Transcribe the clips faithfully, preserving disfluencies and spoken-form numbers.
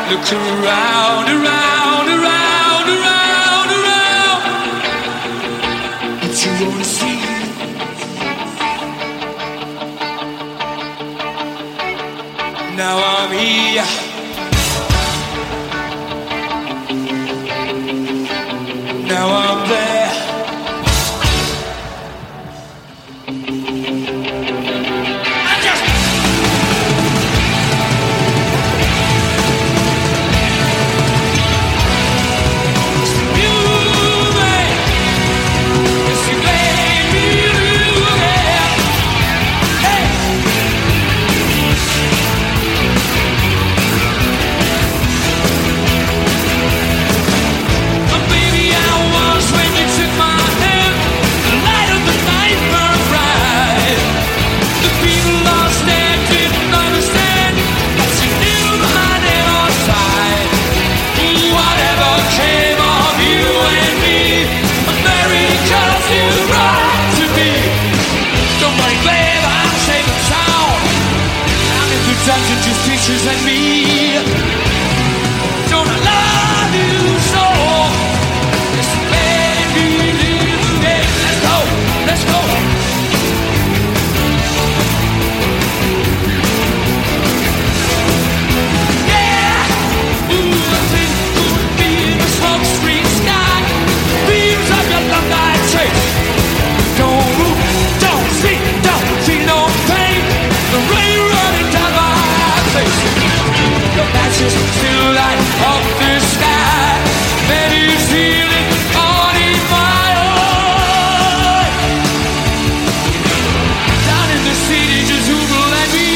Look around, around, around, around, around. What you wanna see? Now I'm here. Now I'm there. I just dungeon, just pictures and me. Don't I love you so? Just let me live again. Let's go, let's go. Yeah, ooh, nothing could be in the smoke screen sky. Beams of your love light trace. Don't move, don't see, don't feel no pain. The rain running down my face. The matches still light up the sky. Many feel it all in my own. Down in the city, just Uber and me.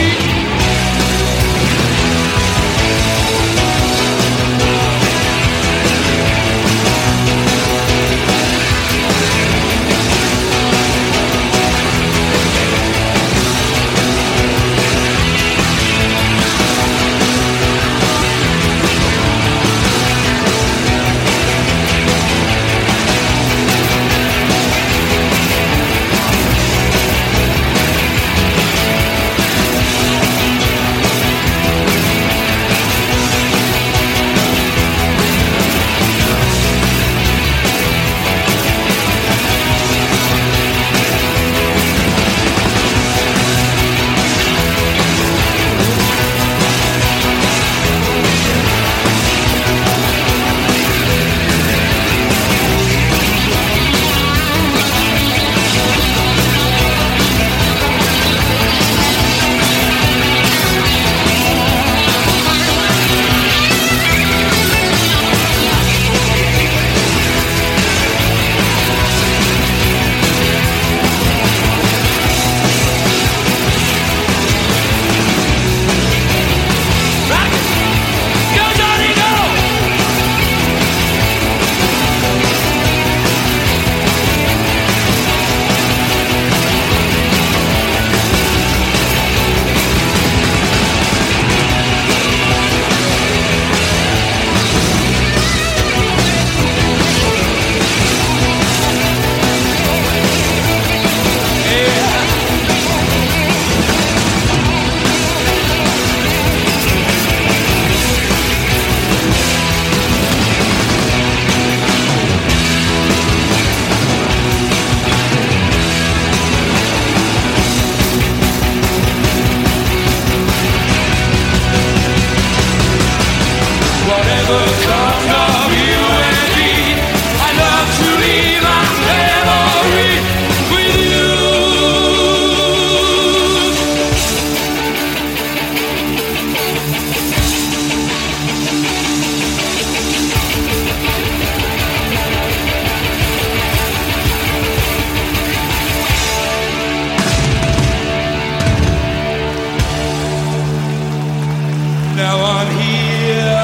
Now I'm here.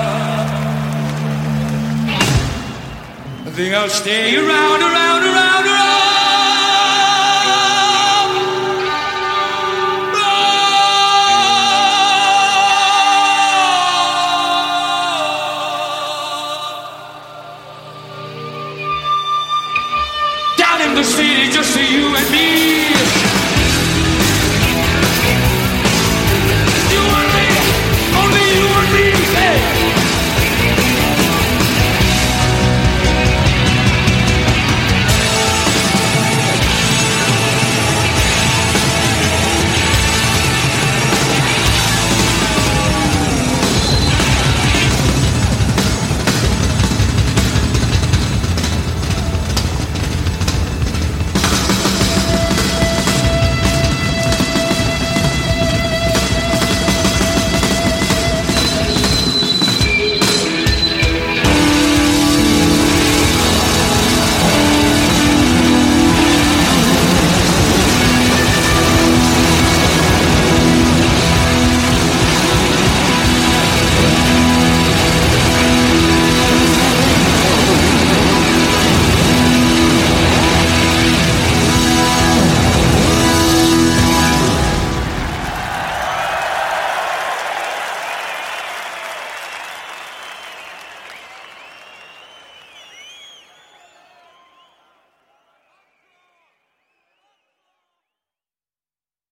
I think I'll stay around, around, around, around. Down in the city, just for you and me.